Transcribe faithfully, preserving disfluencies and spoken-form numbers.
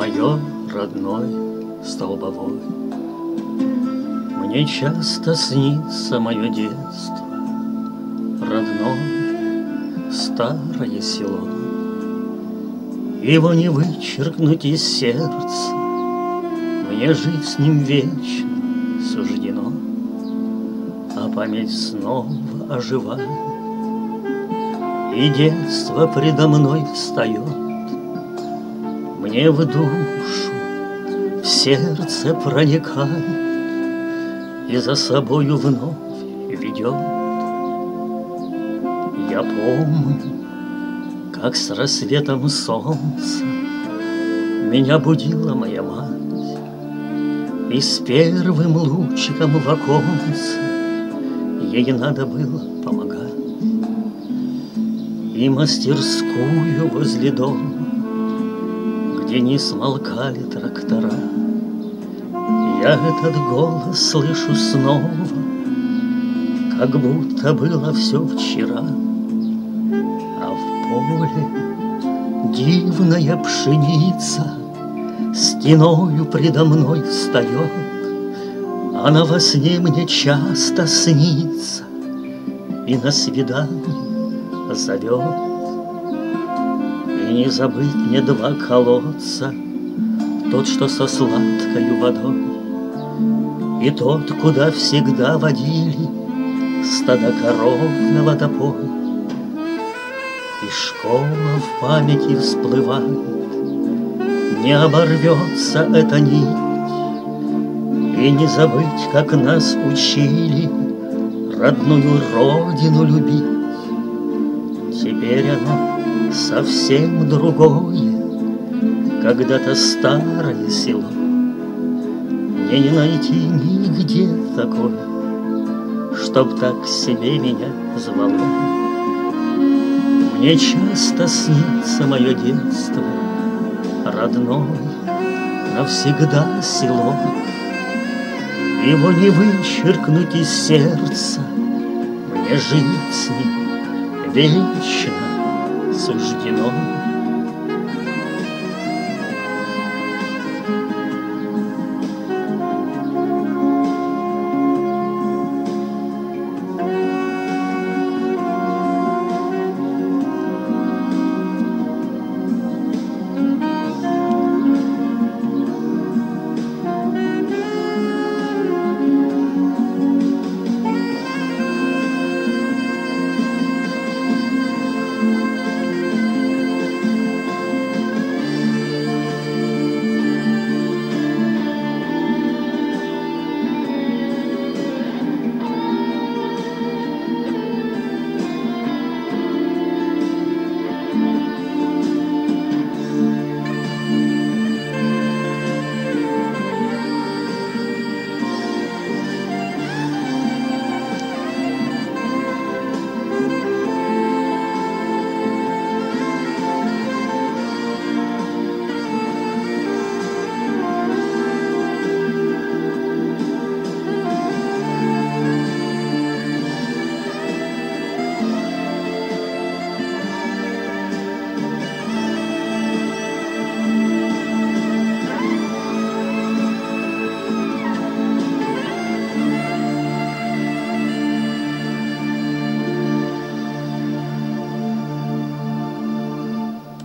Мое родной столбовой. Мне часто снится мое детство, родное старое село. Его не вычеркнуть из сердца, мне жить с ним вечно суждено. А память снова оживает, и детство предо мной встает. Мне в душу, в сердце проникает и за собою вновь ведет. Я помню, как с рассветом солнца меня будила моя мать, и с первым лучиком в оконце ей надо было помогать. И мастерскую возле дома, где не смолкали трактора, я этот голос слышу снова, как будто было все вчера. А в поле дивная пшеница стеною предо мной встает. Она во сне мне часто снится и на свидание зовет. И не забыть мне два колодца, тот, что со сладкою водой, и тот, куда всегда водили стада коров на водопой. И школа в памяти всплывает, не оборвется эта нить. И не забыть, как нас учили родную родину любить. Теперь оно совсем другое, когда-то старое село. Мне не найти нигде такое, чтоб так к себе меня звало. Мне часто снится мое детство, родное навсегда село. Его не вычеркнуть из сердца, мне жить с ним вечно суждено.